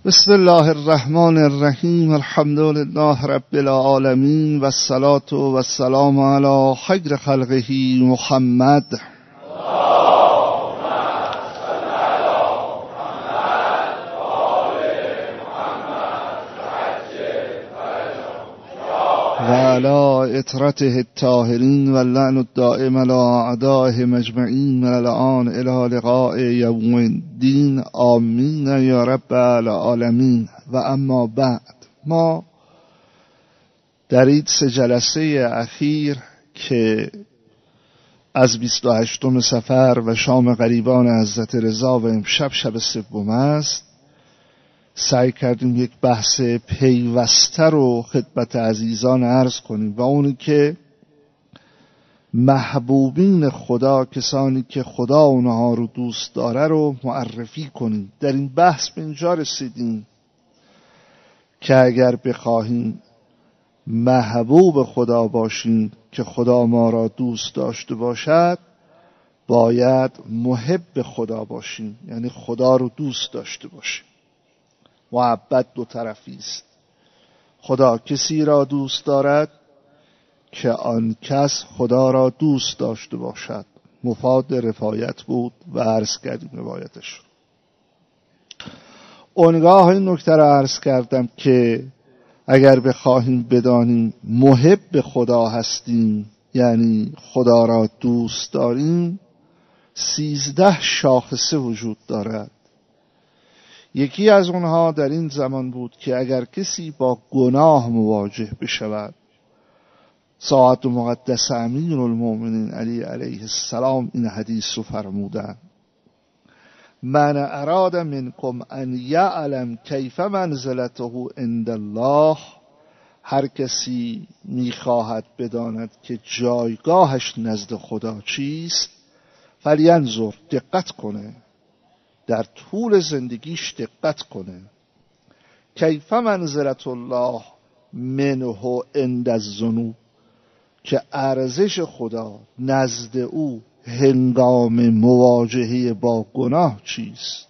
بسم الله الرحمن الرحیم. الحمد لله رب العالمین و الصلاة و السلام علی خیر خلقه محمد. و علی اطرته الطاهرین و اللعن الدائم علی اعدائهم اجمعین من الان الی لقاء یوم الدین. آمین یا رب العالمین. و اما بعد، ما در این 3 جلسه اخیر که از 28 صفر و شام غریبان حضرت رضا و امشب شب سوم است، سعی کردیم یک بحث پیوسته رو خدمت عزیزان عرض کنیم و اونی که محبوبین خدا، کسانی که خدا اونها رو دوست داره رو معرفی کنیم. در این بحث به اینجا رسیدیم که اگر بخواهیم محبوب خدا باشیم که خدا ما را دوست داشته باشد، باید محب خدا باشیم، یعنی خدا رو دوست داشته باشیم. محبت 2 طرفی است. خدا کسی را دوست دارد که آن کس خدا را دوست داشته باشد. مفاد رفایت بود و عرض کردیم روایتش. اونگاه این نکته را عرض کردم که اگر بخواهیم بدانیم محب خدا هستیم، یعنی خدا را دوست داریم، 13 شاخصه وجود دارد. یکی از اونها در این زمان بود که اگر کسی با گناه مواجه بشود، ساعت مقدس امیر المؤمنین علی علیه السلام این حدیث رو فرمودن: من اراد منکم ان یعلم کیف منزلته عند الله، هر کسی میخواهد بداند که جایگاهش نزد خدا چیست، فلینظر، دقت کنه، در طول زندگیش دقت کنه. کیف منزلت الله منه عند الذنوب، که ارزش خدا نزد او هنگام مواجهه با گناه چیست.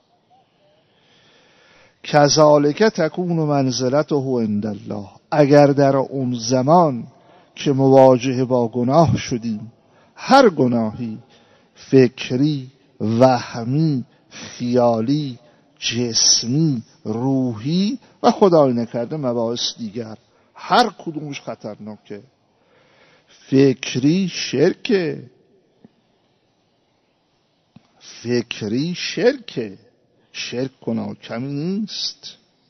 کذالک تکون منزلته عند الله، اگر در اون زمان که مواجهه با گناه شدیم، هر گناهی، فکری، وهمی، خیالی، جسمی، روحی و خدای نکرده مباحث دیگر، هر کدومش خطرناکه. فکری شرکه، شرک گناه کمی نیست.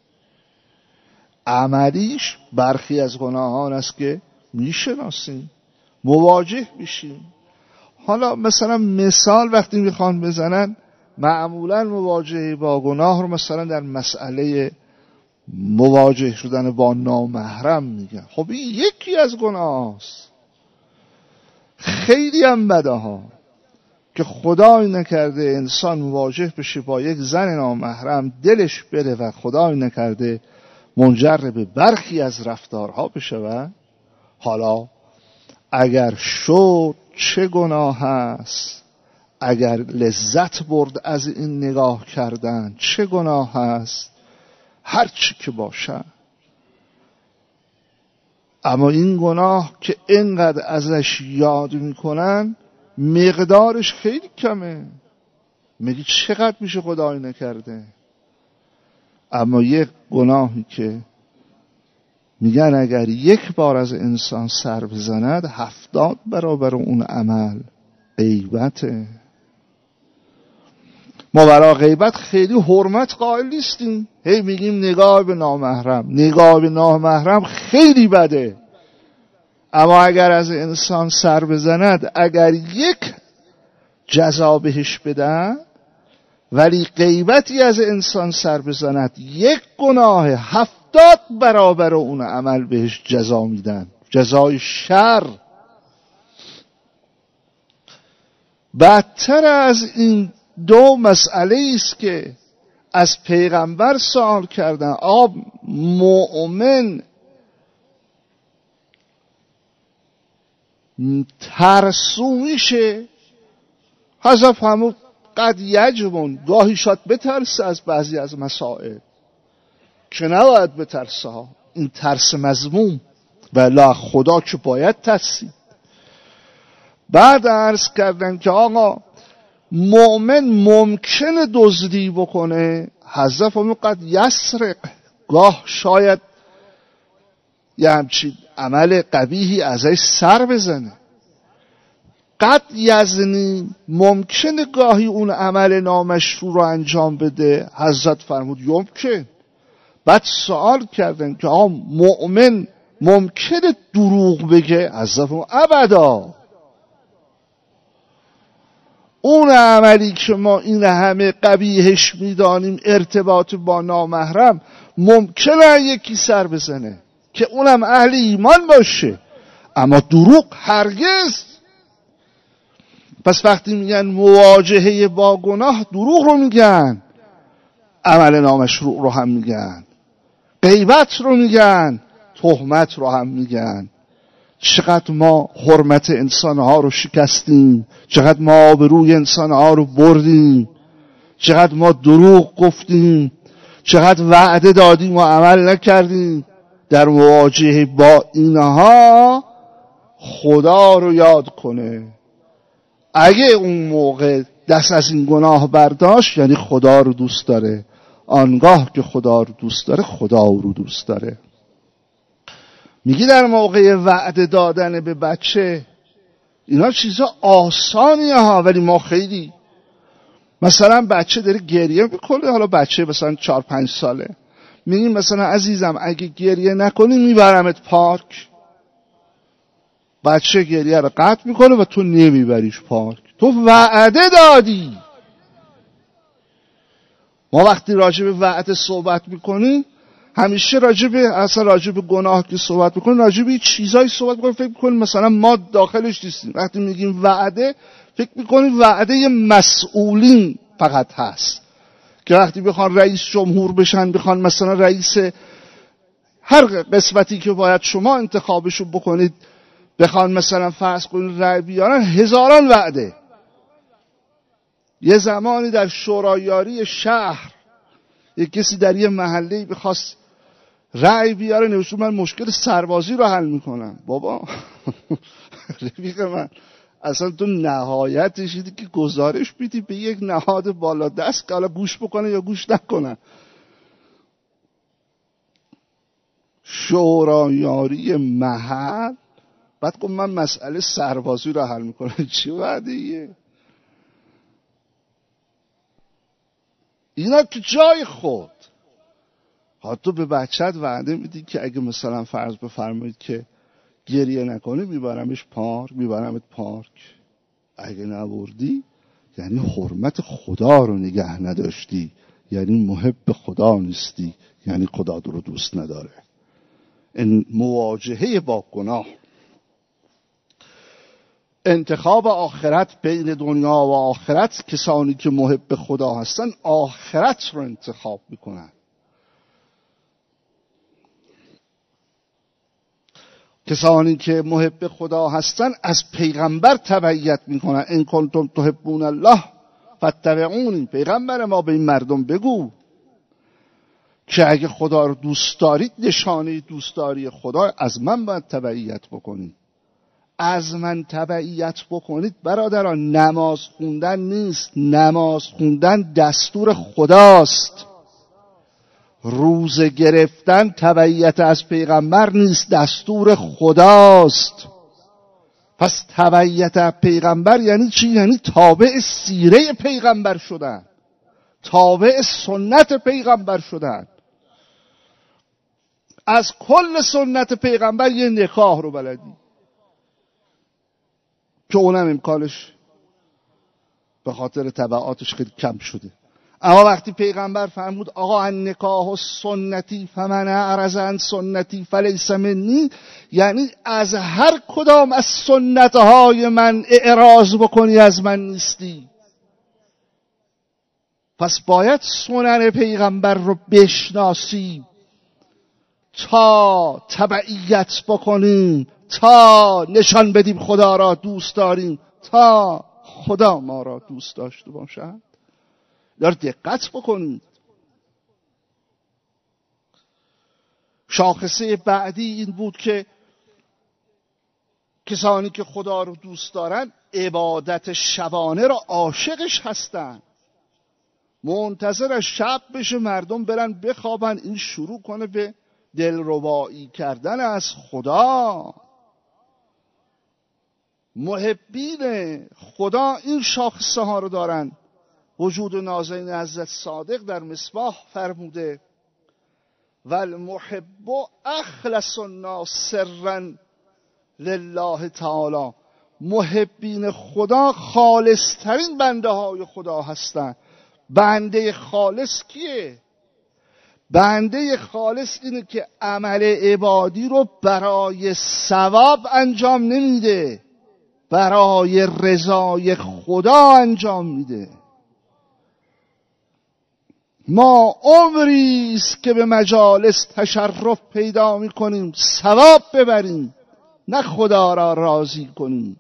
عملیش برخی از گناهان است که میشناسیم، مواجه میشیم. حالا مثلا مثال وقتی میخوان بزنن، معمولا مواجهه با گناه رو مثلا در مسئله مواجه شدن با نامحرم میگن. خب این یکی از گناه است. خیلی هم بده ها که خدای نکرده انسان مواجه بشه با یک زن نامحرم، دلش بره و خدای نکرده منجر به برخی از رفتارها بشه. حالا اگر شد چه گناه است، اگر لذت برد از این نگاه کردن چه گناه است، هر چی که باشه. اما این گناه که اینقدر ازش یاد میکنن مقدارش خیلی کمه. میگی چقدر میشه خدای نکرده؟ اما یک گناهی که میگن اگر یک بار از انسان سر بزند 70 برابر اون عمل غیبته. ما برای غیبت خیلی حرمت قائل نیستیم. هی میگیم نگاه به نامحرم خیلی بده. اما اگر از انسان سر بزند، اگر یک جزا بهش بدن، ولی غیبتی از انسان سر بزند، یک گناه 70 برابر اون عمل بهش جزا میدن، جزای شر. بدتر از این 2 مسئله است که از پیغمبر سوال کردن: مؤمن ترسو میشه؟ حذف همون قد یجبون، گاهی شاید بترسه از بعضی از مسائل. که نباید به ترسها، این ترس مذموم، ولی خدا که باید ترسید. بعد عرض کردن که آقا مؤمن ممکنه دزدی بکنه، حذف قد یسرق، گاه شاید یه همچین عمل قبیحی ازش سر بزنه. قد یزنی، ممکنه گاهی اون عمل نامشروع رو انجام بده، حضرت فرمود یمکن. بعد سوال کردن که آقا مؤمن ممکنه دروغ بگه؟ حضرت فرمود ابدا. اون عملی که ما این همه قبیحش میدانیم، ارتباط با نامحرم، ممکنه یکی سر بزنه که اونم اهل ایمان باشه، اما دروغ هرگز. پس وقتی میگن مواجهه با گناه، دروغ رو میگن، عمل نامشروع رو هم میگن، غیبت رو میگن، تهمت رو هم میگن. چقدر ما حرمت انسانها رو شکستیم، چقدر ما آبروی انسانها رو بردیم، چقدر ما دروغ گفتیم، چقدر وعده دادیم و عمل نکردیم. در مواجهه با اینها خدا رو یاد کنه. اگه اون موقع دست از این گناه برداشت، یعنی خدا رو دوست داره. آنگاه که خدا رو دوست داره، خدا رو دوست داره. میگی در موقع وعده دادن به بچه، اینا چیزا آسانیه ها، ولی ما خیلی، مثلا بچه داره گریه میکنه، حالا بچه مثلا 4-5 ساله، میگیم مثلا عزیزم اگه گریه نکنی میبرمت پارک. بچه گریه رو قطع میکنه و تو نمیبریش پارک، تو وعده دادی. ما وقتی راجع به وعده صحبت میکنیم، همیشه راجع به گناه که صحبت میکنیم، راجع به چیزایی صحبت میکنیم، فکر میکنیم مثلا ما داخلش نیستیم. وقتی میگیم وعده، فکر میکنیم وعده مسئولین فقط هست، که وقتی بخوان رئیس جمهور بشن، بخوان مثلا رئیس هر قسمتی که باید شما انتخابشو بکنید، بخوان مثلا فرض کنید رأی بیارن، هزاران وعده. یه زمانی در شورایاری شهر یک کسی در یه محله‌ای بخواست رأی بیاره، نوشت من مشکل سربازی رو حل میکنم. بابا رفیق من، اصلا تو نهایتش اینه که گزارش بیدی به یک نهاد بالا دست که حالا گوش بکنه یا گوش نکنه. شورایاری محل، بعد گفت من مسئله سربازی رو حل میکنم. چی وعده‌ایه اینا؟ که جای خود. تو به بچت وعده میدی که اگه مثلا فرض بفرمایید که گریه نکنی میبرمش پارک، میبرمت پارک. اگه نبردی یعنی حرمت خدا رو نگه نداشتی، یعنی محب خدا نیستی، یعنی خدا رو دوست نداره. این مواجهه با گناه. انتخاب آخرت بین دنیا و آخرت، کسانی که محب خدا هستن آخرت رو انتخاب میکنن. کسانی که محب خدا هستن از پیغمبر تبعیت میکنن. ان کنتم تحبون الله فاتبعونی، پیغمبر ما به این مردم بگو که اگه خدا رو دوست دارید، نشانه دوستداری خدا از من باید تبعیت بکنید. از من تبعیت بکنید برادران، نماز خوندن نیست. نماز خوندن دستور خداست. روزه گرفتن تبعیت از پیغمبر نیست، دستور خداست. پس تبعیت از پیغمبر یعنی چی؟ یعنی تابع سیره پیغمبر شدن، تابع سنت پیغمبر شدن. از کل سنت پیغمبر یه نکاح رو بلدی که اونم امکانش به خاطر تبعاتش خیلی کم شده. اما وقتی پیغمبر فرمود آقا ان نکاح سنتی فمن اعرض عن سنتی فلیس منی، یعنی از هر کدام از سنتهای من اعراض بکنی از من نیستی. پس باید سنن پیغمبر رو بشناسی تا تبعیت بکنیم، تا نشان بدیم خدا را دوست داریم، تا خدا ما را دوست داشته باشد. دار دقت بکنید. شاخصه بعدی این بود که کسانی که خدا رو دوست دارن عبادت شبانه را عاشقش هستن، منتظر شب بشه مردم برن بخوابن، این شروع کنه به دلربایی کردن از خدا. محبین خدا این شاخصه ها رو دارن. وجود نازنین حضرت صادق در مصباح فرموده والمحب اخلص الناس سرا لله تعالی. محبین خدا خالصترین بنده های خدا هستند. بنده خالص کیه؟ بنده خالص اینه که عمل عبادی رو برای ثواب انجام نمیده، برای رضای خدا انجام میده. ما عمری است که به مجالس تشرف پیدا میکنیم ثواب ببریم، نه خدا را راضی کنیم.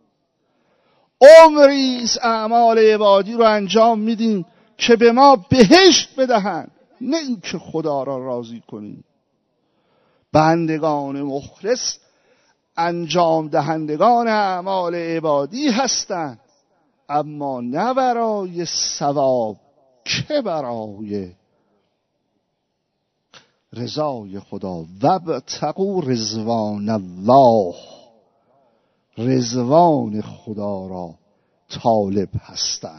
عمری است اعمال عبادی رو انجام میدیم که به ما بهشت بدهند، نه اینکه خدا را راضی کنیم. بندگان مخلص انجام دهندگان اعمال عبادی هستند، اما نه برای ثواب که برای رضای خدا. وابتغوا رضوان الله، رضوان خدا را طالب هستند.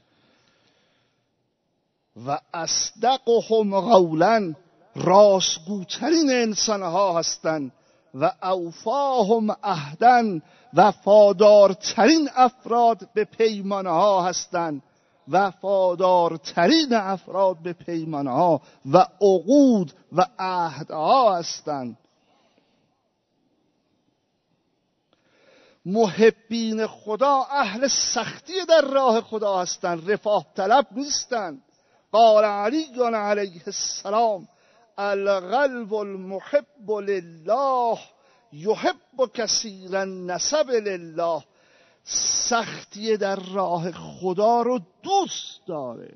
و اصدقهم قولا، راستگوترین انسانها هستند. و اوفاهم عهدا، وفادارترین افراد به پیمانها هستند. وفادارترین افراد به پیمانها و عقود و عهدها هستند. محبین خدا اهل سختی در راه خدا هستند، رفاه طلب نیستند. قال علی علیه السلام القلب المحب لله یحب کثیرا نسب لله. سختی در راه خدا رو دوست داره.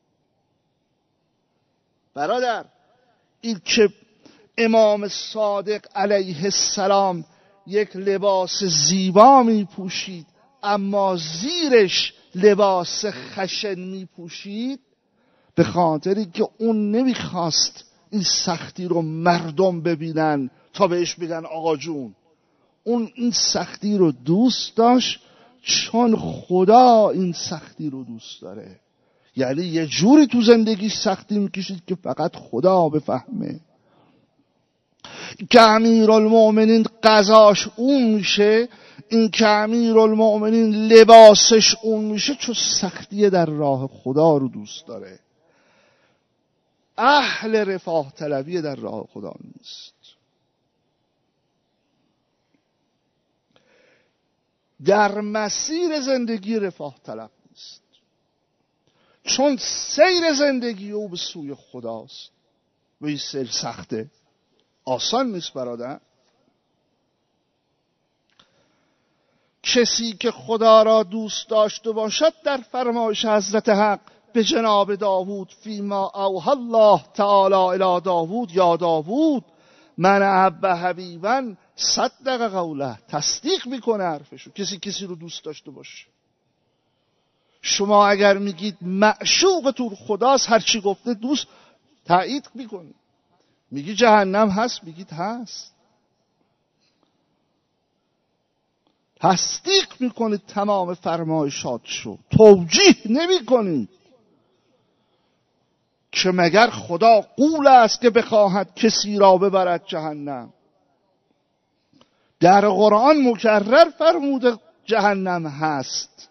برادر، این که امام صادق علیه السلام یک لباس زیبا می پوشید اما زیرش لباس خشن می پوشید، به خاطری که اون نمیخواست این سختی رو مردم ببینن تا بهش بگن آقا جون. اون این سختی رو دوست داشت چون خدا این سختی رو دوست داره. یعنی یه جوری تو زندگیش سختی میکشید که فقط خدا بفهمه. که امیرالمؤمنین قضاش اون میشه، این که امیرالمؤمنین لباسش اون میشه، چون سختی در راه خدا رو دوست داره. اهل رفاه طلبی در راه خدا نیست. در مسیر زندگی رفاه طلب نیست، چون سیر زندگی او به سوی خداست و این سیر سخته، آسان نیست برادر. کسی که خدا را دوست داشته باشد در فرمایش حضرت حق به جناب داوود فیما اوحی الله تعالی الی داوود یا داوود من احب حبیبا صدق قوله، تصدیق میکنه حرفشو. کسی رو دوست داشته باشه. شما اگر میگید معشوقتون خداست، هرچی گفته دوست تایید میکنید. میگی جهنم هست، میگید هست. تصدیق میکنید تمام فرمایشاتشو، توجیه نمیکنید. که مگر خدا غول است که بخواهد کسی را ببرد جهنم؟ در قرآن مکرر فرموده جهنم هست.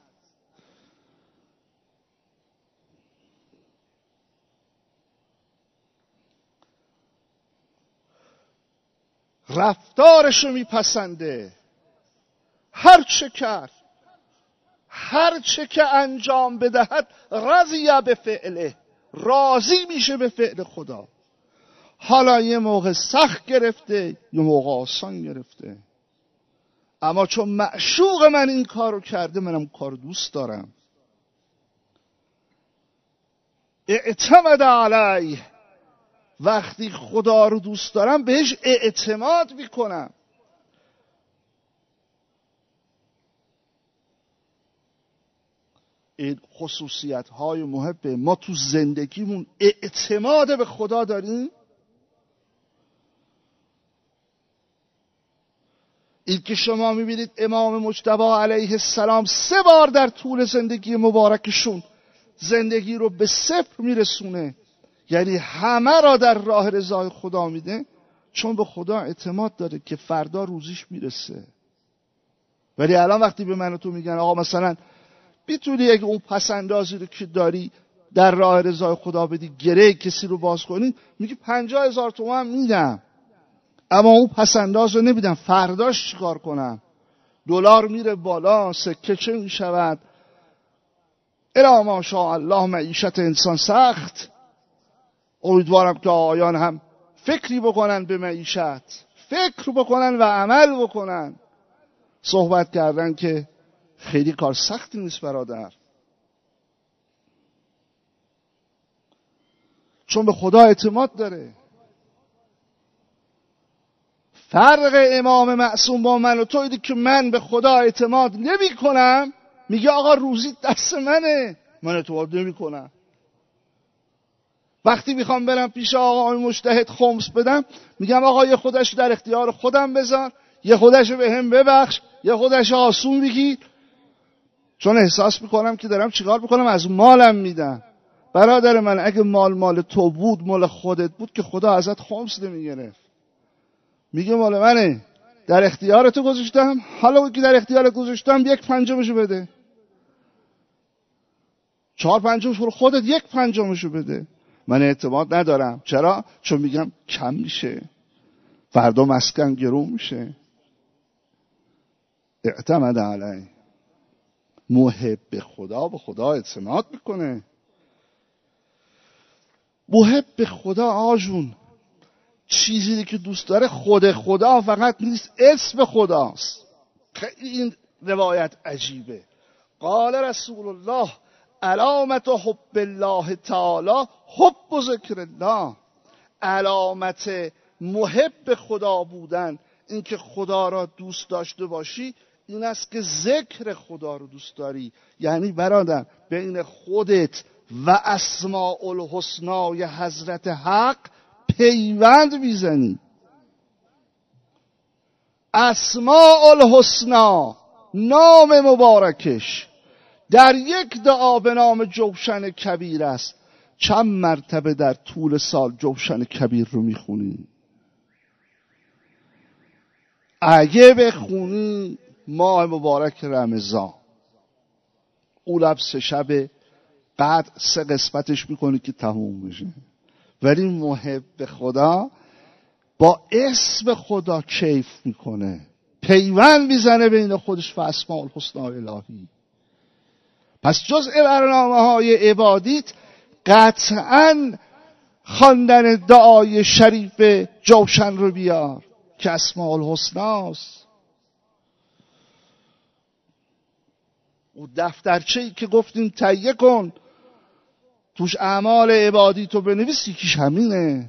رفتارشو میپسنده، هر چه کرد، هر چه که انجام بدهد رضی به فعله، راضی میشه به فعل خدا. حالا یه موقع سخت گرفته، یه موقع آسان گرفته، اما چون معشوق من این کارو کرده، منم کارو دوست دارم. اعتمد علیه، وقتی خدا رو دوست دارم بهش اعتماد میکنم. این خصوصیت های محب ما تو زندگیمون اعتماد به خدا داریم. این که شما میبینید امام مجتبی علیه السلام 3 بار در طول زندگی مبارکشون زندگی رو به 0 میرسونه، یعنی همه را در راه رضای خدا میده، چون به خدا اعتماد داره که فردا روزیش میرسه. ولی الان وقتی به من و تو میگن آقا مثلا میتونی اگه اون پسندازی رو که داری در راه رضای خدا بدی، گره کسی رو باز کنی، میگی 50,000 تومان میدم، اما اون پسنداز رو نمیدم، فرداش چیکار کنم؟ دلار میره بالا، سکه چه میشود؟ الا ماشاء الله معیشت انسان سخت. امیدوارم که آقایان هم فکری بکنن به معیشت، فکر بکنن و عمل بکنن. صحبت کردن که خیلی کار سختی نیست برادر، چون به خدا اعتماد داره. فرق امام معصوم با من و تو اینه که من به خدا اعتماد نمی کنم، میگه آقا روزی دست منه، من اعتماد نمی کنم. وقتی میخوام برم پیش آقای مجتهد خمس بدم، میگم آقا یه خودش در اختیار خودم بذار، یه خودش به هم ببخش، یه خودش آسون بگیر، چون احساس میکنم که دارم چیکار میکنم، از مالم میدم. برادر من اگه مال تو بود، مال خودت بود، که خدا ازت خمس نمیگرفت. میگه مال منه، در اختیارتو گذاشتم، حالا که در اختیارت گذاشتم 1/5 بده، 4/5 خودت، 1/5 بده. من اعتماد ندارم. چرا؟ چون میگم کم میشه، فردا مسکن گرون میشه. اعتمد علی. محب خدا به خدا اعتماد میکنه. محب خدا آجون چیزی که دوست داره خود خدا فقط نیست، اسم خداست. خیلی این روایت عجیبه. قال رسول الله علامت حب الله تعالی حب و ذکر الله. علامت محب خدا بودن، اینکه خدا را دوست داشته باشی، این است که ذکر خدا رو دوست داری. یعنی برادر بین خودت و اسماء الحسنای حضرت حق پیوند میزنی. اسماء الحسنا نام مبارکش در یک دعا به نام جوشن کبیر است. چند مرتبه در طول سال جوشن کبیر رو میخونی؟ اگه بخونی ماه مبارک رمضان، اولب 3 شب بعد 3 قسمتش میکنی که تموم بشه. ولی محب خدا با اسم خدا کیف میکنه، پیوند میزنه بین خودش و اسماء الحسنا الهی. پس جزء برنامه‌های عبادیت قطعاً خواندن دعای شریف جوشن رو بیار که اسماء الحسناست. او دفترچه‌ای که گفتیم تهیه کن، توش اعمال عبادی تو بنویس، یکیش همینه.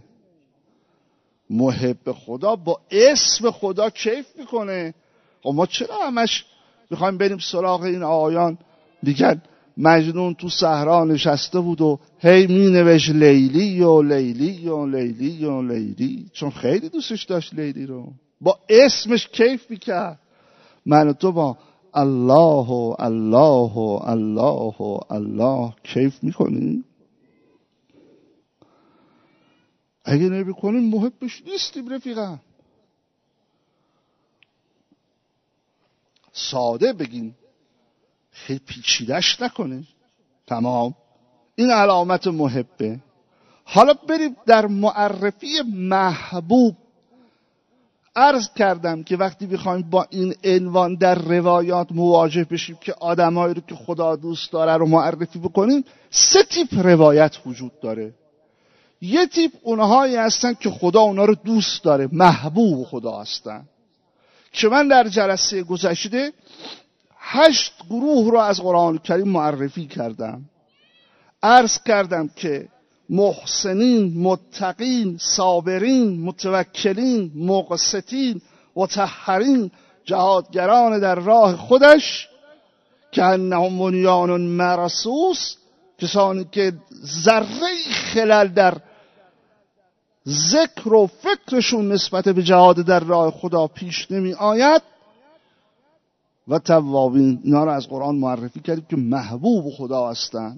محب خدا با اسم خدا کیف میکنه. و ما چرا همش میخوایم بریم سراغ این آیان؟ میگن مجنون تو صحرا نشسته بود و هی مینوشت لیلی و لیلی و لیلی و لیلی، چون خیلی دوستش داشت لیلی رو، با اسمش کیف میکرد. من و تو با الله و الله و الله و الله کیف میکنیم؟ اگه نمیکنیم محبش نیستیم رفیقم. ساده بگیم، خیلی پیچیدش نکنیم. تمام. این علامت محبه. حالا بریم در معرفی محبوب. عرض کردم که وقتی بخوایم با این عنوان در روایات مواجه بشیم که آدمایی رو که خدا دوست داره رو معرفی بکنیم، 3 تیپ روایت وجود داره. یه تیپ اونهایی هستن که خدا اونا رو دوست داره، محبوب خدا هستن، که من در جلسه گذشته 8 گروه رو از قرآن کریم معرفی کردم. عرض کردم که محسنین، متقین، صابرین، متوکلین، مقسطین، مطهرین، جهادگران در راه خودش که انهم بنیان مرصوص، کسانی که ذره خلل در ذکر و فکرشون نسبت به جهاد در راه خدا پیش نمی آید. و توابین، اینا رو از قرآن معرفی کردیم که محبوب خدا هستند.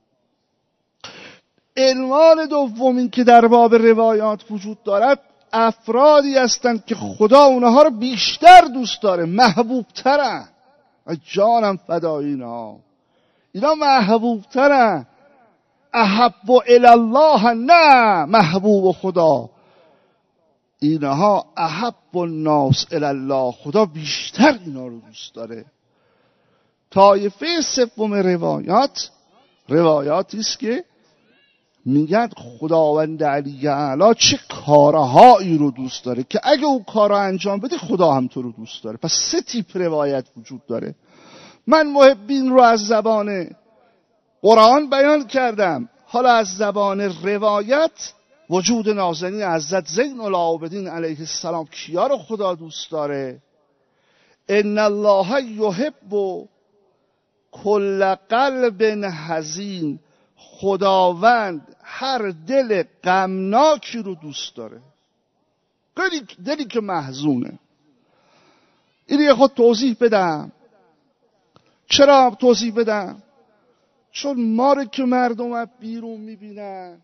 عنوان دومین که در باب روایات وجود دارد، افرادی هستند که خدا اونها رو بیشتر دوست داره، محبوب ترن. جانم فدای اینا محبوب ترن. احب الی الله، نه محبوب خدا، اینها احب الناس الی الله، خدا بیشتر اینا رو دوست داره. طایفه سوم روایاتی است که میگن خداوند علی اعلی چه کارهایی رو دوست داره که اگه اون کارا انجام بدی خدا هم تو رو دوست داره. پس 3 تیپ روایت وجود داره. من محبین رو از زبان قرآن بیان کردم، حالا از زبان روایت وجود نازنین حضرت زین العابدین علیه السلام کیا رو خدا دوست داره؟ ان الله یحب کل قلب حزین، خداوند هر دل غمناکی رو دوست داره. دلی که محزونه. این یه خود توضیح بدم. چرا توضیح بدم؟ چون ما رو که مردم بیرون میبینن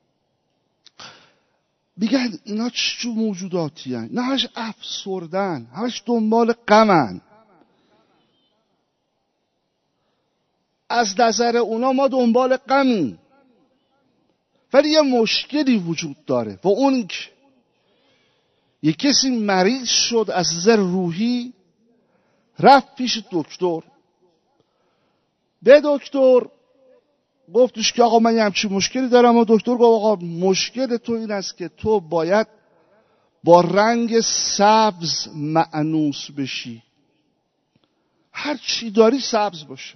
میگن اینا چه موجوداتی هن؟ نه، همش افسردن، همش دنبال غمن. از نظر اونا ما دنبال غمیم، ولی یه مشکلی وجود داره و اون که یه کسی مریض شد از نظر روحی، رفت پیش دکتر، به دکتر گفتش که آقا من یه همچین مشکلی دارم و دکتر گفت آقا مشکل تو این است که تو باید با رنگ سبز مأنوس بشی، هر چی داری سبز باشه.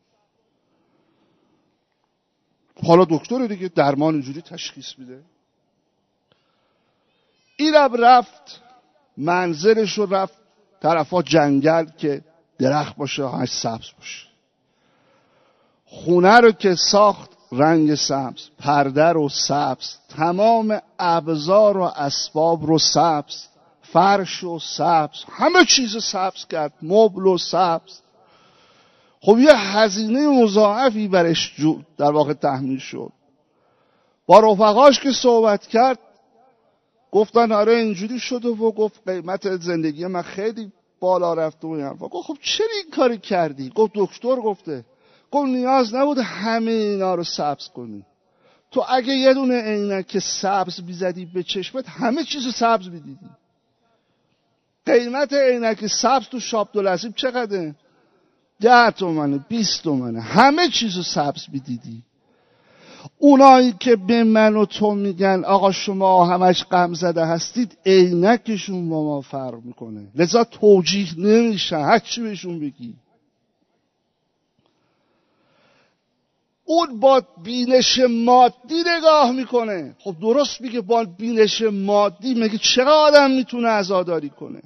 حالا دکتر دیگه درمان اینجوری تشخیص میده. اینم رفت منزلش رو رفت طرفا جنگل که درخت باشه همش سبز باشه. خونه رو که ساخت رنگ سبز، پرده رو سبز، تمام ابزار و اسباب رو سبز، فرش رو سبز، همه چیز سبز کرد، مبل و سبز. خب یه هزینه مضاعفی برش در واقع تحمیل شد. با رفقاش که صحبت کرد گفتن آره اینجوری شده و گفت قیمت زندگی من خیلی بالا رفته و این حرفا. گفت خب چرا این کاری کردی؟ گفت دکتر گفته. گفت نیاز نبود همه اینا رو سبز کنی. تو اگه یه دونه عینک سبز بیزدی به چشمت همه چیزو سبز میدیدی. قیمت عینک سبز تو شاب دولعظیم چقدره؟ 10 تومنه، 20 تومنه، همه چیزو سبز میدیدی. اونایی که به من و تو میگن آقا شما همش غم زده هستید، عینکشون با ما فرق میکنه، لذا توجیه نمیشن هر چی بهشون بگی. اون با بینش مادی نگاه میکنه. خب درست میگه، با بینش مادی میگه چقدر آدم میتونه عزاداری کنه،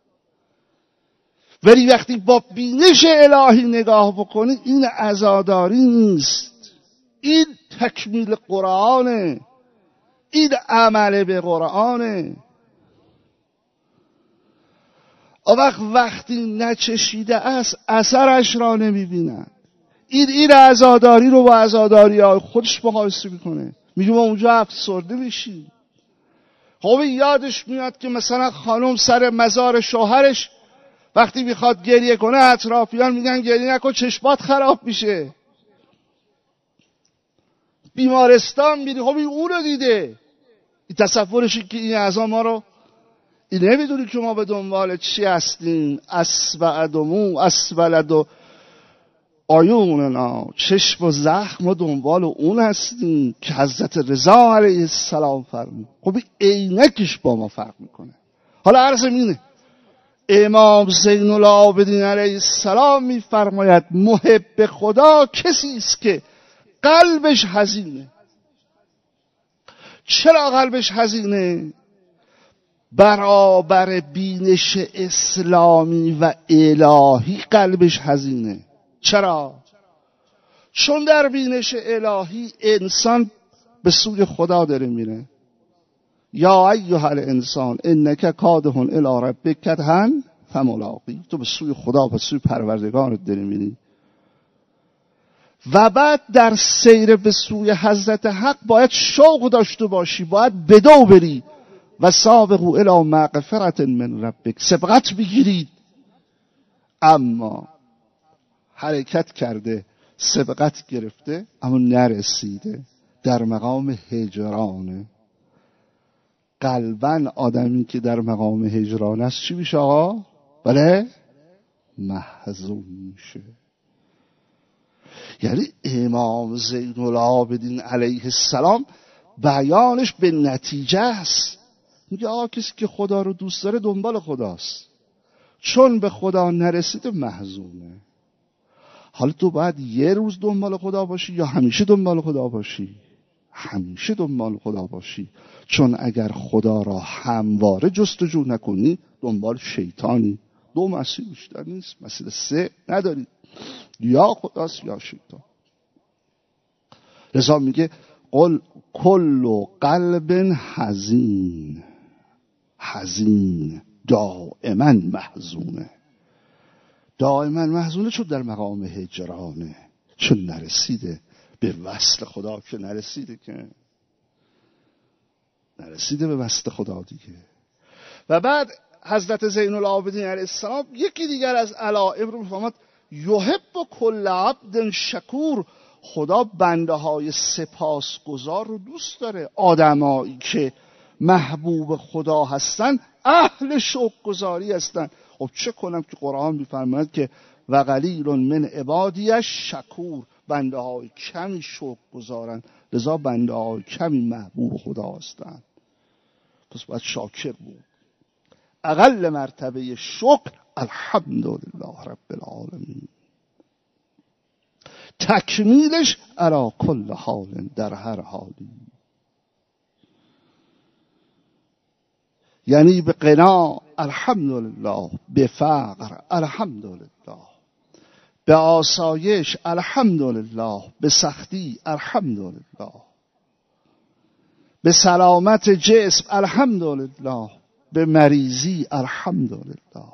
ولی وقتی با بینش الهی نگاه بکنی این عزاداری نیست، این تکمیل قرآنه، این عمل به قرآنه. وقتی نچشیده است اثرش را نمیبینن. این عزاداری رو با عزاداری های خودش مقایسه میکنه، میگه ما اونجا افسرده میشیم. خب یادش میاد که مثلا خانم سر مزار شوهرش وقتی میخواد گریه کنه اطرافیان میگن گریه نکن چشمات خراب میشه. بیمارستان میری، خب این اون رو دیده، این تصورشی که این اعضا ما رو، این نمیدونی که ما به دنبال چی هستیم. اسبعدمو اسبلد و آیوننا، چشم و زخم، ما دنبال اون هستیم که حضرت رضا علیه السلام فرمود. خب عینکش با ما فرق میکنه. حالا عرضم اینه، امام زین العابدین علیه السلام میفرماید محب خدا کسی است که قلبش حزینه. چرا قلبش حزینه؟ برابر بینش اسلامی و الهی قلبش حزینه. چرا؟ چون در بینش الهی انسان به سوی خدا داره میره. یا ایها الانسان انک کادح الی ربک کدحا فملاقی. تو به سوی خدا، به سوی پروردگارت داری میری. و بعد در سیر به سوی حضرت حق باید شوق داشته باشی، باید بدو بری. و سابقوا الی مغفرة من ربک، سبقت بگیرید. اما حرکت کرده، سبقت گرفته، اما نرسیده، در مقام هجرانه. قلباً آدمی که در مقام هجران است چی میشه آقا؟ بله؟ محزون میشه. یعنی امام زین العابدین علیه السلام بیانش به نتیجه است. میگه آقا کسی که خدا رو دوست داره دنبال خداست، چون به خدا نرسیده محزونه. حالا تو باید یه روز دنبال خدا باشی یا همیشه دنبال خدا باشی؟ همیشه دنبال خدا باشی، چون اگر خدا را همواره جستجو نکنی دنبال شیطانی. دو مسیر بیشتر نیست، مسیر سه نداری، یا خداست یا شیطان. لذا میگه قل کل قلب حزین، حزین دائما محزونه، دائما محزونه، چون در مقام هجرانه، چون نرسیده به وصل خدا. که نرسیده، که نرسیده به وصل خدا دیگه. و بعد حضرت زین العابدین علیه السلام یکی دیگر از علائم رو میفهمد. یحب کل عبد شکور، خدا بنده های سپاسگزار رو دوست داره. آدمایی که محبوب خدا هستن اهل شکرگزاری هستن. خب چه کنم که قرآن میفرماید که و قلیل من عبادی شکور، بنده های کمی شکرگزارن، لذا بنده های کمی محبوب خدا هستن. پس باید شاکر بود. اقل مرتبه شکر الحمدلله رب العالمین، تکمیلش علی کل حال، در هر حالی. یعنی به قنا الحمدلله، به فقر الحمدلله، به آسایش الحمدلله، به سختی الحمدلله، به سلامت جسم الحمدلله، به مریضی الحمدلله.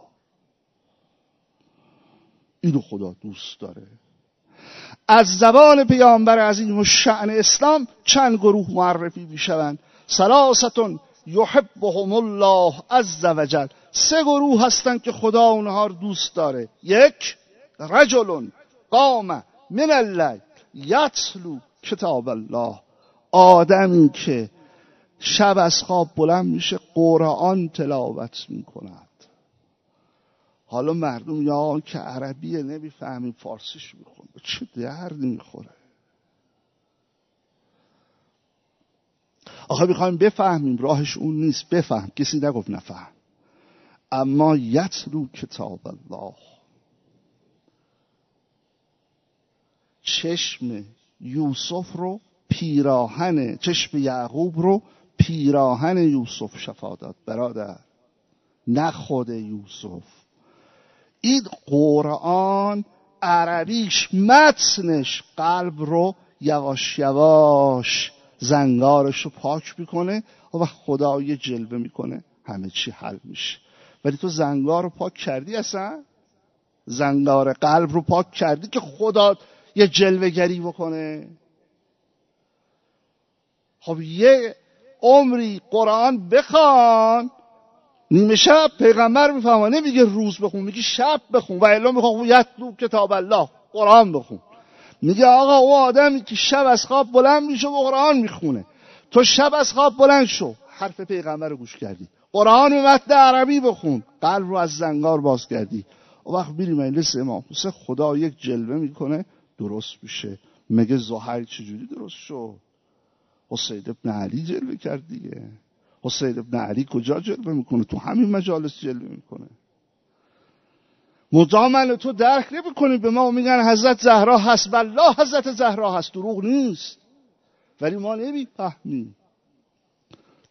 اینو خدا دوست داره. از زبان پیامبر عظیم الشأن اسلام چند گروه معرفی میشوند. ثلاثه یحبهم الله عز وجل، سه گروه هستند که خدا اونها رو دوست داره. یک، رجل قام من اللیل یتلو کتاب الله، آدمی که شب از خواب بلند میشه قرآن تلاوت میکند. حالا مردم یا که عربیه نمیفهمیم فارسیش میخونه، چه دردی میخوره؟ آخه میخوایم بفهمیم، راهش اون نیست. بفهم، کسی نگفت نفهم. اما یتلو کتاب الله، چشم یوسف رو پیراهن، چشم یعقوب رو پیراهن یوسف شفا داد برادر، نه خود یوسف. این قرآن عربیش، متنش قلب رو یواش یواش زنگارش رو پاک میکنه و خدا یه جلوه میکنه، همه چی حل میشه. ولی تو زنگار رو پاک کردی؟ اصلا زنگار قلب رو پاک کردی که خدا یه جلوه گری بکنه؟ خب یه عمری قرآن بخوان، نیمه شب پیغمبر میفهمه، نمیگه روز بخون، میگه شب بخون. و الا میخوام یتلو کتاب الله، قرآن بخون. میگه آقا او آدمی که شب از خواب بلند میشه و قرآن میخونه، تو شب از خواب بلند شو، حرف پیغمبر رو گوش کردی، قرآن به متن عربی بخون، قلب رو از زنگار باز کردی. و وقت میری مجلس امام حسین، خدا یک جلوه میکنه، درست میشه. میگه زحل چجوری درست شو؟ حسین ابن علی جلوه کرد دیگه. حسین ابن علی کجا جلوه میکنه؟ تو همین مجالس جلوه میکنه. مدامن تو درک نمیکنی. به ما میگن حضرت زهرا حسب الله، حضرت زهرا هست، دروغ نیست، ولی ما نمیفهمیم.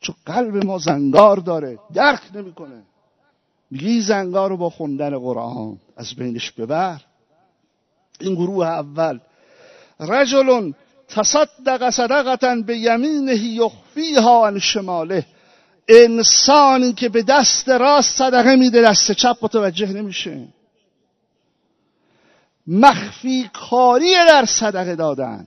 چون قلب ما زنگار داره، درک نمیکنه. میگه این زنگار رو با خوندن قرآن از بینش ببر. این گروه اول، رجل تصدق صدقة بیمینه یخفیها عن شماله، انسانی که به دست راست صدقه میده دست چپ متوجه نمیشه. مخفی کاری در صدقه دادن.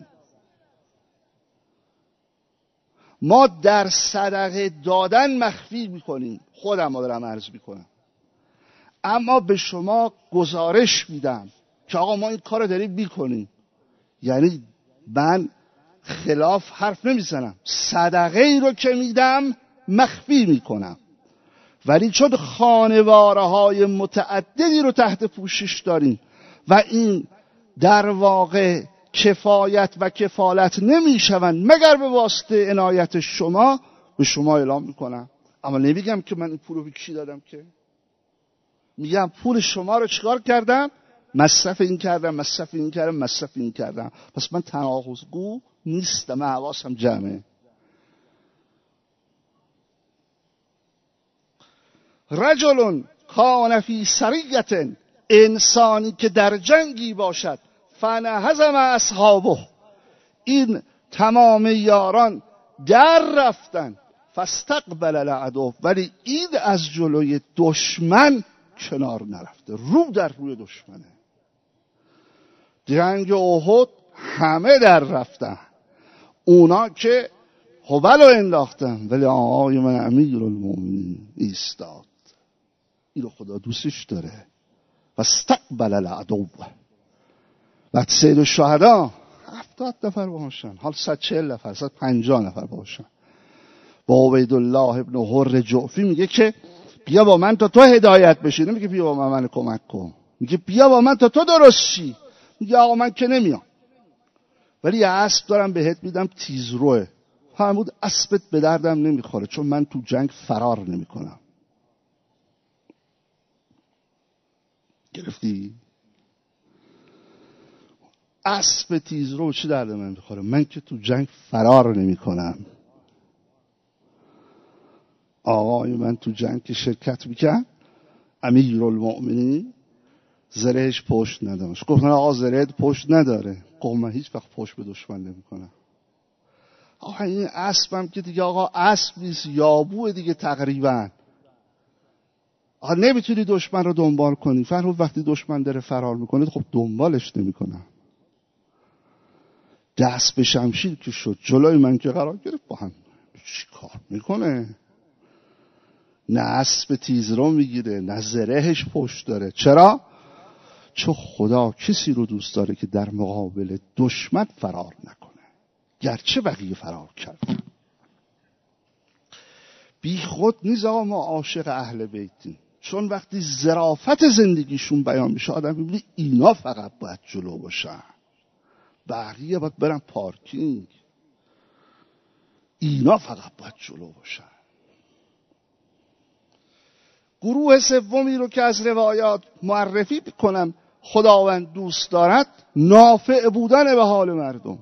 ما در صدقه دادن مخفی میکنیم، خودم دارم عرض میکنم، اما به شما گزارش میدم که آقا ما این کار رو داریم میکنیم. یعنی من خلاف حرف نمیزنم، صدقه ای رو که میدم مخفی میکنم، ولی چون خانوارهای متعددی رو تحت پوشش داریم و این در واقع کفایت و کفالت نمیشوند مگر به واسطه عنایت شما، به شما اعلام میکنم. اما نمیگم که من این پول رو به کی دادم، که میگم پول شما رو چیکار کردم؟ مصرف این کردم، مصرف این کردم، مصرف این کردم. پس من تناقض‌گو نیستم، من حواسم جمعه. رجل کان فی سریة، انسانی که در جنگی باشد، فنهزم اصحابه، این تمام یاران در رفتن، فاستقبل العدو، ولی این از جلوی دشمن کنار نرفته، رو در روی دشمنه. جنگ احد همه در رفتن، اونا که هبل رو انداختن، ولی آقای من امیرالمومنین ایستاد. اینو خدا دوستش داره. فاستقبل العدو. وقت سید الشهدا 70 نفر باشن، حال 140 نفر، 150 نفر باشن، با عبیدالله ابن حر جعفی میگه که بیا با من تا تو هدایت بشی، نمیگه بیا با من کمک کن، میگه بیا با من تا تو درست شی. میگه آقا من که نمیام، ولی یه اسب دارم بهت میدم تیزروه. فرمود اسبت به دردم نمیخوره، چون من تو جنگ فرار نمیکنم. گرفتی؟ اسب تیزرو چی درد من میخوره؟ من که تو جنگ فرار نمیکنم. آقای من تو جنگ که شرکت میکرد، امیرالمؤمنین زرهش پشت نداشت. گفتن آقا زرهت پشت نداره. گفت من هیچ وقت پشت به دشمن نمیکنم. آقا این اسبم که دیگه آقا اسب نیست، یابوه دیگه تقریبا. آقا نمیتونی دشمن رو دنبال کنی. فرمود وقتی دشمن داره فرار میکنه خب دنبالش نمیکنم. دست به شمشیر که شد جلوی من که قرار گرفت، با هم چی کار میکنه؟ نه اسب تیزرو میگیره، نه زرهش پشت داره. چرا؟ چون خدا کسی رو دوست داره که در مقابل دشمن فرار نکنه، گرچه بقیه فرار کردن. بی خود نیست آقا ما عاشق اهل بیتیم، چون وقتی ظرافت زندگیشون بیان میشه آدم میبینه اینا فقط باید جلو باشن، بقیه باید برن پارکینگ، اینا فقط باید جلو باشن. گروه سومی رو که از روایات معرفی کنم خداوند دوست دارد، نافع بودن به حال مردم.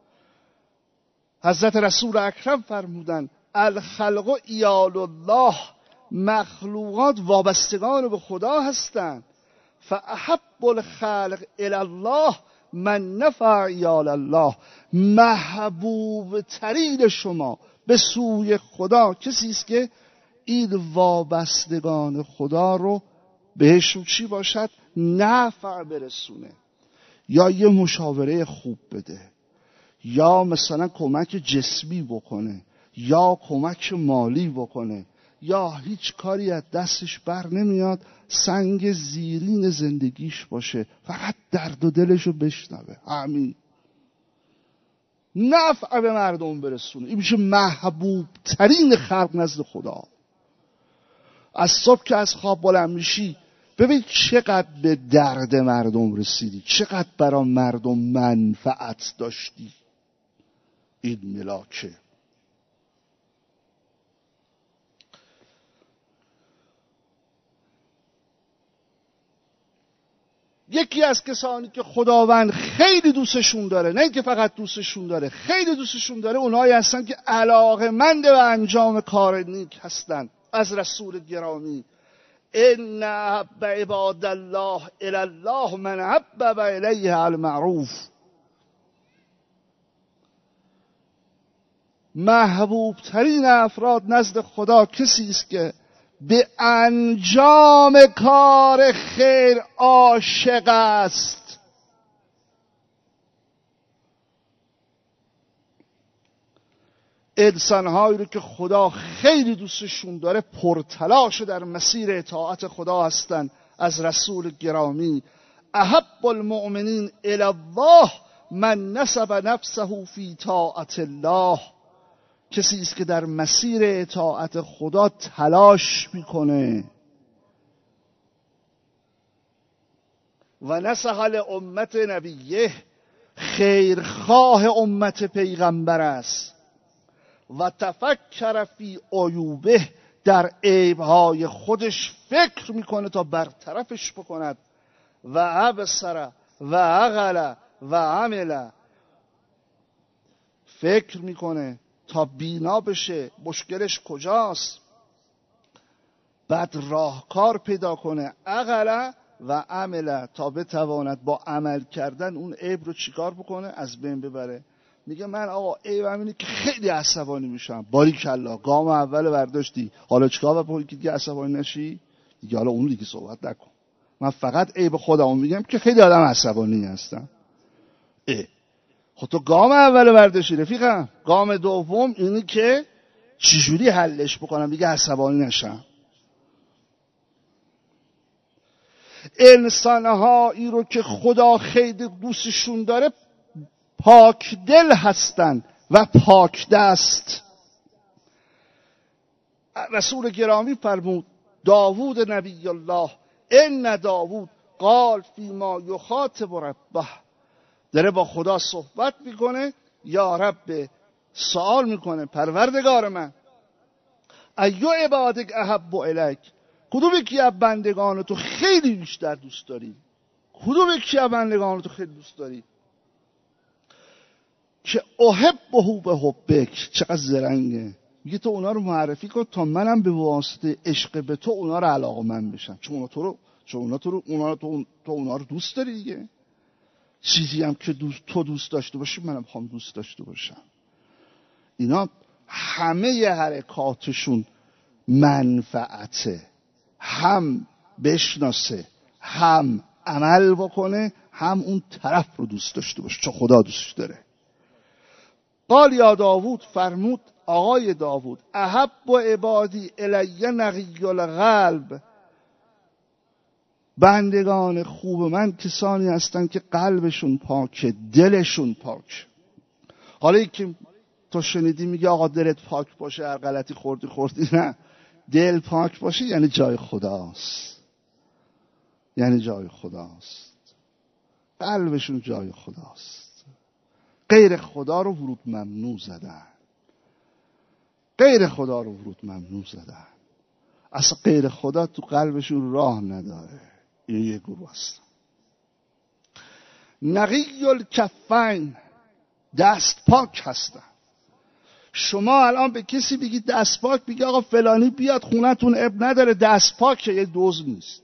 حضرت رسول اکرم فرمودن الخلق ایال الله، مخلوقات وابستگان به خدا هستند. فاحب الخلق الی الله من نفع ایال الله، محبوب ترین شما به سوی خدا کسی است که این وابستگان خدا رو بهشون چی باشد؟ نفع برسونه، یا یه مشاوره خوب بده، یا مثلا کمک جسمی بکنه، یا کمک مالی بکنه، یا هیچ کاری از دستش بر نمیاد، سنگ زیرین زندگیش باشه، فقط درد و دلشو بشنوه، همین نفع به مردم برسونه. این میشه محبوب ترین خلق نزد خدا. از صبح که از خواب بلند میشی ببین چقدر به درد مردم رسیدی، چقدر برای مردم منفعت داشتی. این ملاکه. یکی از کسانی که خداوند خیلی دوستشون داره، نه اینکه فقط دوستشون داره، خیلی دوستشون داره، اونایی هستن که علاقه‌مند به انجام کار نیک هستن. از رسول گرامی ان احب عباد الله الی الله من حبب الیه المعروف. محبوب ترین افراد نزد خدا کسی است که به انجام کار خیر عاشق است. انسان‌هایی رو که خدا خیلی دوستشون داره پرتلاش در مسیر اطاعت خدا هستن. از رسول گرامی احب المؤمنین الی الله من نسب نفسه فی طاعت الله. کسی است که در مسیر اطاعت خدا تلاش میکنه. و نصح لامت نبیه، خیرخواه امت پیغمبر است. و تفکر فی عیوبه، در عیبهای خودش فکر میکنه تا برطرفش بکند. و ابصر و عقل و عمل، فکر میکنه تا بینا بشه مشکلش کجاست، بعد راهکار پیدا کنه. عقل و عمل، تا بتواند با عمل کردن اون عیب رو چیکار بکنه، از بین ببره. میگه من آقا عیبم اینه که خیلی عصبانی میشم. باریکلا، گام اول برداشتی، حالا چیکار بکنی که دیگه عصبانی نشی؟ دیگه حالا اون دیگه صحبت نکن. من فقط عیب خودمو میگم که خیلی آدم عصبانی هستم. خب تو گام اول برداشتی رفیقم. گام دوم اینی که چجوری حلش بکنم دیگه عصبانی نشم. انسان‌هایی رو که خدا خیلی دوستشون داره پاک دل هستن و پاک دست. رسول گرامی فرمود داوود نبی الله ان داوود قال فیما یخاطب ربه، داره با خدا صحبت میکنه. یا رب، سوال میکنه پروردگار من، ایو عبادک احب الیک، کدوم کی از بندگان تو خیلی بیشتر دوست داری؟ کدوم کی از بندگان تو خیلی دوست داری؟ که احبه به حبک. چقدر زرنگه. میگه تو اونا رو معرفی کن تا منم به واسطه عشق به تو اونا رو علاقه‌مند بشم. چون اونا رو دوست داری دیگه. چیزی هم که تو دوست داشته باشی منم هم دوست داشته باشم. اینا همه حرکاتشون منفعته. هم بشناسه، هم عمل بکنه، هم اون طرف رو دوست داشته باشه چون خدا دوستش داره. قال یا داوود، فرمود آقای داوود، احب و عبادی الی نقی القلب، بندگان خوب من کسانی هستن که قلبشون پاکه، دلشون پاک. حالا یکی تو شنیدی میگه آقا دلت پاک باشه، هر غلطی خوردی. نه، دل پاک باشه یعنی جای خداست. یعنی جای خداست. قلبشون جای خداست. غیر خدا رو ورود ممنوع زدن. غیر خدا رو ورود ممنوع زدن. اصلا غیر خدا تو قلبشون راه نداره. این یه گروه هست. نقی الکفین، دست پاک هستن. شما الان به کسی بگید دست پاک، بگید آقا فلانی بیاد خونتون، اب نداره، دست پاکه، یه دوز نیست.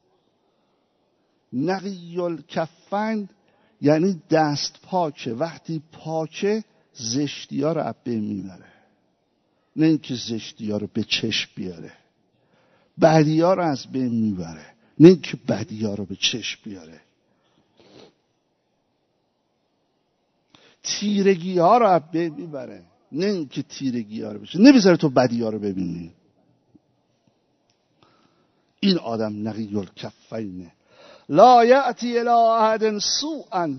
نقی الکفین یعنی دست پاکه. وقتی پاکه زشتی ها رو از بین میبره. نه اینکه زشتی ها رو به چشم بیاره، بدی ها رو از بین میبره. نه اینکه بدی ها رو به چشم بیاره، تیرگی ها رو از بین میبره. نه اینکه تیرگی ها رو بشه، نمیذاره تو بدی ها رو ببینی. این آدم نقی الکفینه. لا یأتی الی احد سوءا،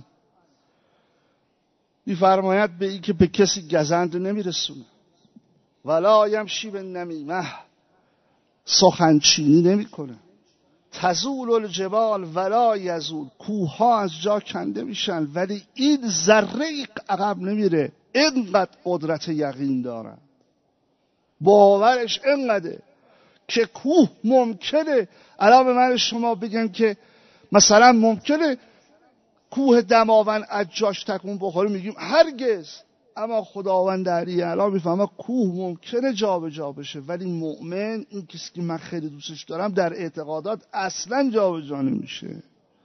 میفرماید به این که به کسی گزند نمیرسونه. ولا یمشی بالنمیمه، سخنچینی نمیکنه. تزول الجبال ولا یزول، کوه ها از جا کنده میشن ولی این ذره عقب نمیره. اینقدر قدرت یقین دارن، باورش اینقدره که کوه ممکنه الان به من شما بگن که مثلا ممکنه کوه دماوند از جاش تکون بخوره، میگیم هرگز، اما خداوند علی اعلی میفهمه کوه ممکنه جا به جا بشه، ولی مؤمن، این کسی که من خیلی دوستش دارم، در اعتقادات اصلا جا به جا نمیشه.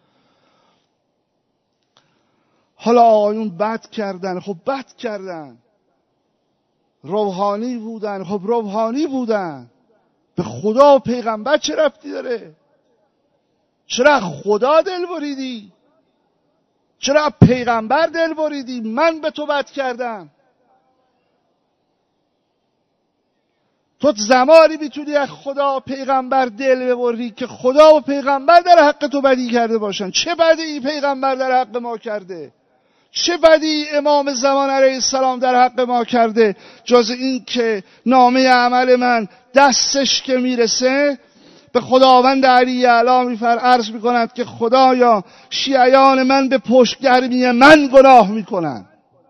حالا آقایون بد کردن، خب بد کردن، روحانی بودن، خب روحانی بودن، به خدا و پیغمبر چه ربطی داره؟ چرا خدا دل بریدی؟ چرا پیغمبر دل بریدی؟ من به تو بد کردم. تو زمانی میتونی از خدا و پیغمبر دل ببری که خدا و پیغمبر در حق تو بدی کرده باشن. چه بدی پیغمبر در حق ما کرده؟ چه بدی امام زمان علیه السلام در حق ما کرده؟ جز این که نامه عمل من دستش که میرسه به خداوند علی اعلی عرض میکند که خدایا شیعیان من به پشتگرمی من گناه میکنن.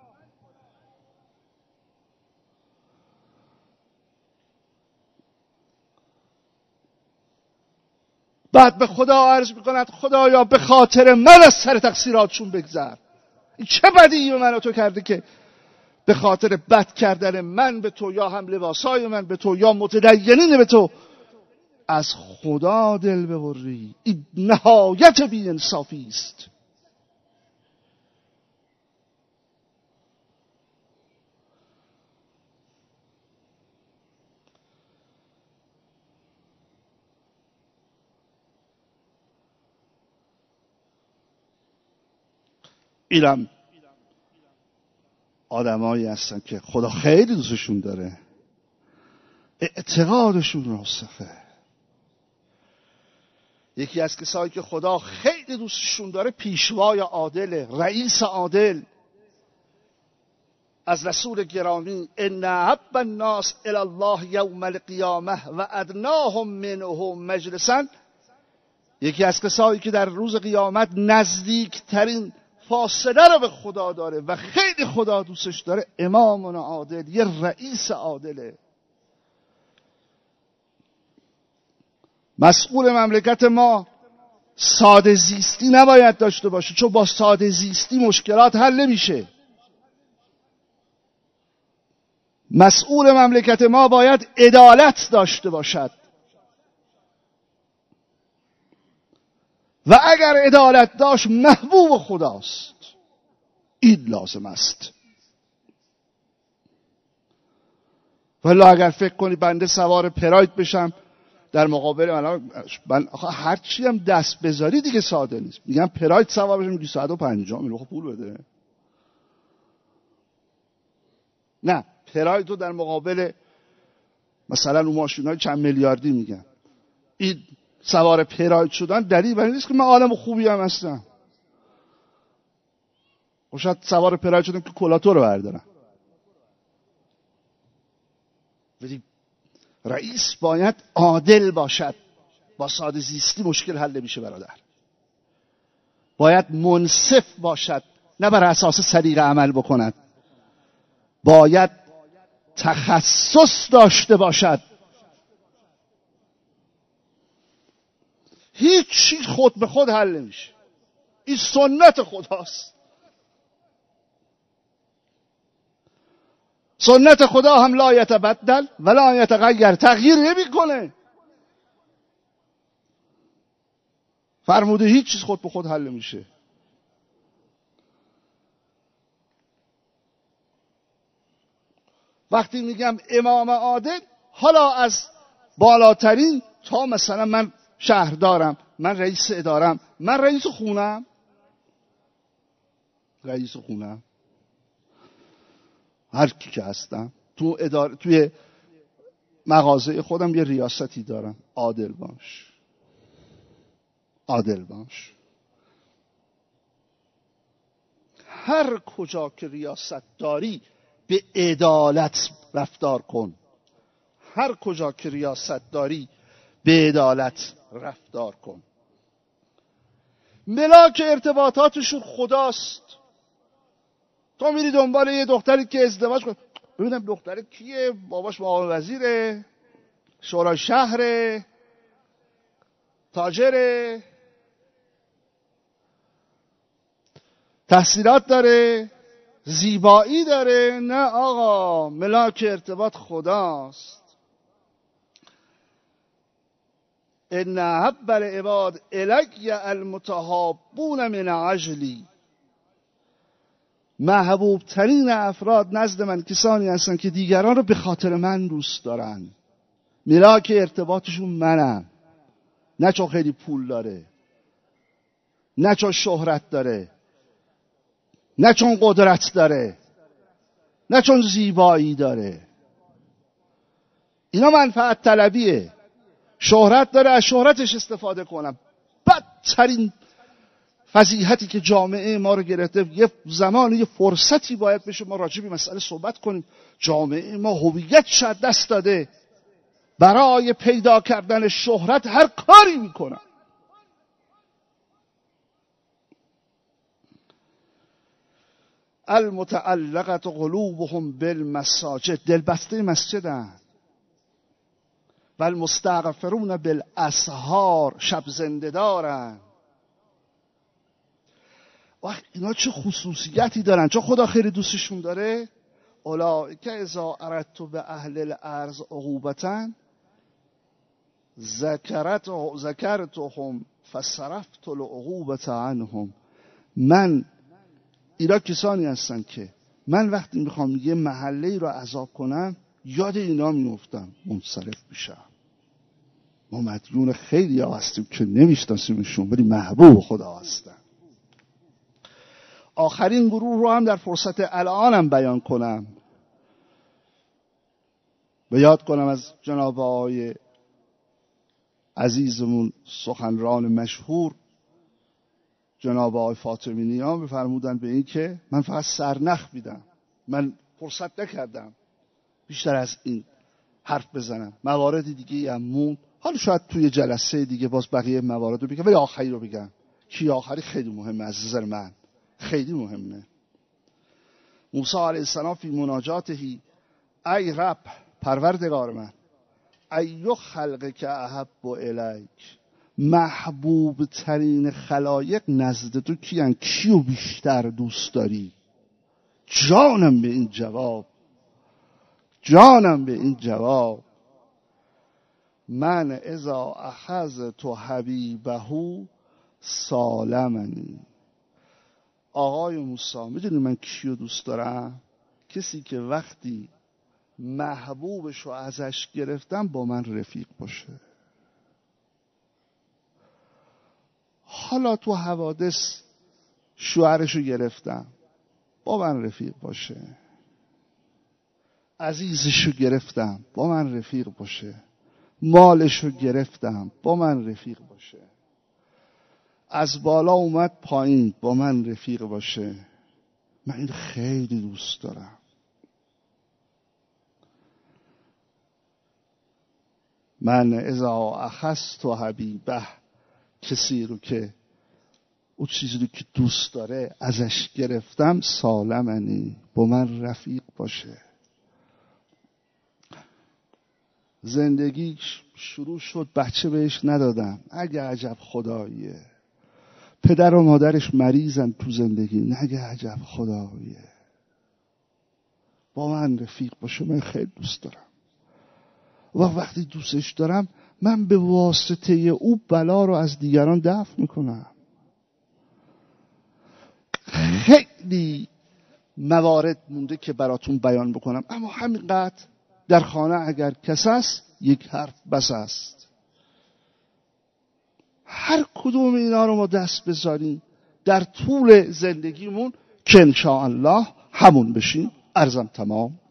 بعد به خدا عرض میکند خدایا به خاطر من از سر تقصیراتشون بگذر. این چه بدی به من و تو کرده که به خاطر بد کردن من به تو، یا هم لباسای من به تو، یا متدینین به تو، از خدا دل ببری؟ این نهایت بی انصافی است. اینم آدمایی هستن که خدا خیلی دوستشون داره، اعتقادشون راسخه. یکی از کسایی که خدا خیلی دوستشون داره پیشوای عادل، رئیس عادل، از رسول گرامی ان احب الناس الی الله یوم القیامه و ادناهم منه مجلسا. یکی از کسایی که در روز قیامت نزدیکترین فاصله رو به خدا داره و خیلی خدا دوستش داره، امام عادل، یه رئیس عادله. مسئول مملکت ما ساده زیستی نباید داشته باشه، چون با ساده زیستی مشکلات حل نمیشه. مسئول مملکت ما باید عدالت داشته باشد و اگر عدالت داشت محبوب خداست. این لازم است. ولی اگر فکر کنی بنده سوار پراید بشم در مقابل من هرچی هم دست بذاری دیگه ساده نیست. میگم پراید سوار بشم، میگی 150 میلیون پول بده. نه، پراید رو در مقابل مثلا اون ماشینای چند میلیاردی میگن. این سوار پراید شدن دلیل بر این نیست که من عالم خوبی هم هستم. و شاید سوار پراید شدم که کلاتو رو بردارم. ولی رئیس باید عادل باشد. با ساده زیستی مشکل حل نمیشه برادر. باید منصف باشد، نه بر اساس سلیقه عمل بکند. باید تخصص داشته باشد. هیچ چیز خود به خود حل نمیشه. این سنت خداست. سنت خدا هم لا یتبدل ولا یتغیر، تغییر نمیکنه. فرموده هیچ چیز خود به خود حل نمیشه. وقتی میگم امام عادل، حالا از بالاترین تا مثلا من شهردارم، من رئیس ادارم، من رئیس خونم، هر کی که هستم تو اداره، توی مغازه خودم یه ریاستی دارم. عادل باش. هر کجا که ریاست داری به عدالت رفتار کن. هر کجا که ریاست داری به عدالت رفتار کن. ملاک ارتباطاتشون خداست. تو میری دنبال یه دختری که ازدواج کن، ببینم دختر کیه، باباش معاون وزیره، شورای شهره، تاجره، تحصیلات داره، زیبایی داره. نه آقا، ملاک ارتباط خداست. ان احب العباد الی المتحابون من عجلی. محبوب ترین افراد نزد من کسانی هستن که دیگران رو به خاطر من دوست دارن. ملاک ارتباطشون منم، نه چون خیلی پول داره، نه چون شهرت داره، نه چون قدرت داره، نه چون زیبایی داره. اینا منفعت طلبیه. شهرت داره، از شهرتش استفاده کنم. بدترین فضیحتی که جامعه ما رو گرفته، یه زمانی یه فرصتی باید بشه ما راجع به مسئله صحبت کنیم. جامعه ما هویتش از دست داده، برای پیدا کردن شهرت هر کاری میکنن. المتعلقت قلوبهم بالمساجد، دلبسته مسجدن. و المستغفرون بالاسحار، شب زنده دارن. وقت اینا چه خصوصیتی دارن؟ چون خدا خیلی دوستشون داره. اولئک اذا اردت به اهل الارض عقوبة ذکرتهم فصرفت العقوبة عنهم. من اینا کسانی هستن که من وقتی میخوام یه محله رو عذاب کنم یاد اینا میافتم، منصرف میشم. ما مدیون خیلی ها هستیم که نمیشناسیمشون ولی محبوب خدا هستن. آخرین گروه رو هم در فرصت الانم بیان کنم و یاد کنم از جناب آقای عزیزمون سخنران مشهور جناب آقای فاطمی نیا بفرمودن به این که من فقط سرنخ میدم، من فرصت نکردم بیشتر از این حرف بزنم. موارد دیگه هم موند، حالا شاید توی جلسه دیگه باز بقیه موارد رو بگم، ولی آخری رو بگم. کی آخری خیلی مهمه از نظر من، خیلی مهمه. موسی علیه السلام فی مناجاتهی، ای رب، پروردگار من، ایو خلق که احب الیک، محبوب ترین خلایق نزد تو کیان؟ کیو بیشتر دوست داری؟ جانم به این جواب، جانم به این جواب. من اذا اخذت حبیبه سالمنی. آقای موسی، میدونی من کیو دوست دارم؟ کسی که وقتی محبوبشو ازش گرفتم با من رفیق باشه. حالا تو حوادث شوهرشو گرفتم، با من رفیق باشه. عزیزشو گرفتم، با من رفیق باشه. مالشو گرفتم، با من رفیق باشه. از بالا اومد پایین، با من رفیق باشه. من این خیلی دوست دارم. من اذا اخذت حبیبه، کسی رو که اون چیزی رو که دوست داره ازش گرفتم، سالمنی، با من رفیق باشه. زندگیش شروع شد، بچه بهش ندادم، اگه عجب خداییه. پدر و مادرش مریضن تو زندگی، نگه عجب خداییه. با من رفیق باشه، من خیلی دوست دارم. و وقتی دوستش دارم من به واسطه او بلا رو از دیگران دفع میکنم. خیلی موارد مونده که براتون بیان بکنم، اما همینقدر در خانه اگر کس است یک حرف بس است. هر کدوم اینا رو ما دست بذاریم در طول زندگیمون که انشاءالله همون بشیم. عرضم تمام.